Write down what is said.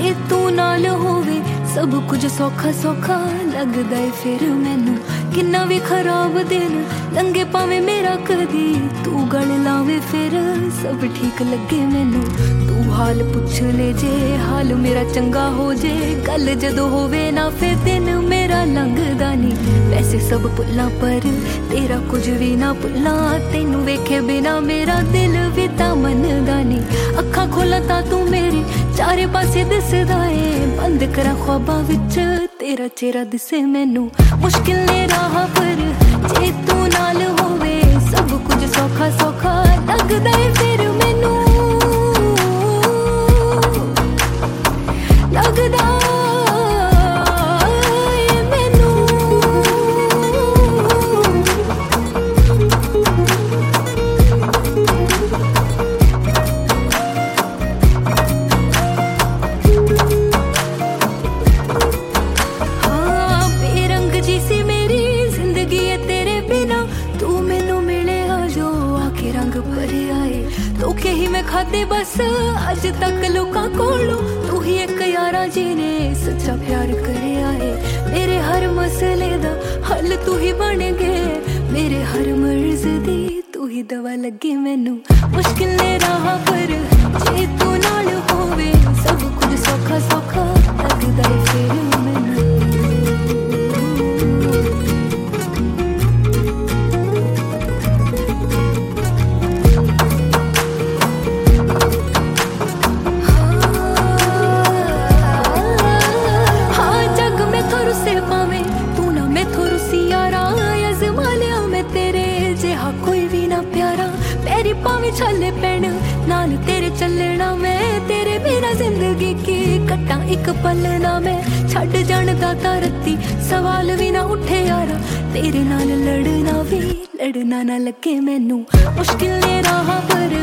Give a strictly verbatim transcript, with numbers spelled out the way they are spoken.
जे तू नाल होवे सब कुछ सौखा सौखा लगदा है फिर मैनू। किन्ना भी खराब दिन लंघे पावे मेरा कदी, तू गल लावे फिर सब ठीक लगे मैनू। तू हाल पुछ ले जे हाल मेरा चंगा हो जे, गल जदों होवे ना फिर दिन मेरा लंघदा नी। वैसे सब भुल्लां पर तेरा कुछ भी ना भुल्लां, तेनू वेखे बिना मेरा दिल भी तां मनदा नी। अखां खोलां तां तू मेरी चारे पासे दिसदा ए, बंद करां ख्वाबां विच तेरा चेहरा दिसे मैनू। मुश्किल ने राह पर जे तू नाल होवे सब कुछ सौखा सौखा लगदा है फिर मैनू। लगदा धोखे ही मैं खाते बस अज तक लोकां कोलों, तू ही एक यारा जिने सच्चा प्यार करिया है। मेरे हर मसले दा हल तू ही बन गए, मेरे हर मर्ज दी तू ही दवा लगी मैनू। मुश्किल ने राह पर जे तू नाल होवे सब कुछ सौखा सौखा लगदा है फिर मैनू। पावे छाले पैण नाल तेरे चलना, मैं तेरे बिना जिंदगी की कट्टा एक पल ना। मैं छड़ जान दाता रत्ती सवाल भी ना उठे यारा, तेरे नाल लड़ना भी लड़ना ना लगे मैनू। मुश्किल ने राह पर